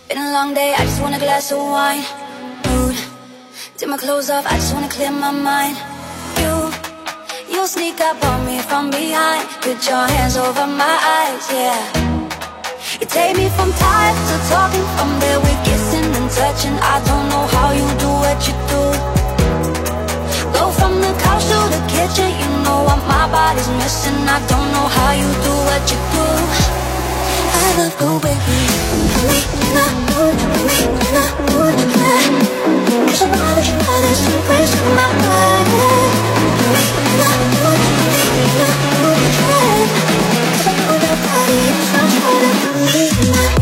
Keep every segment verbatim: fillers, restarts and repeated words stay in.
Been a long day, I just want a glass of wine. Mood, take my clothes off, I just wanna clear my mind. You, you sneak up on me from behind. Put your hands over my eyes, yeah. You take me from tired to talking. From there we're kissing and touching. I don't know how you do what you do. Go from the couch to the kitchen. You know what my body's missing. I don't know how you do what you do. I love go baby. We not good, we not good again. Cause I'm out of you, out of some place in my mind. We not good, we not good again. Cause I know that body is not harder for me now.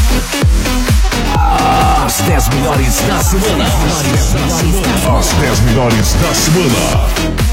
As dez melhores da semana. As dez melhores da semana.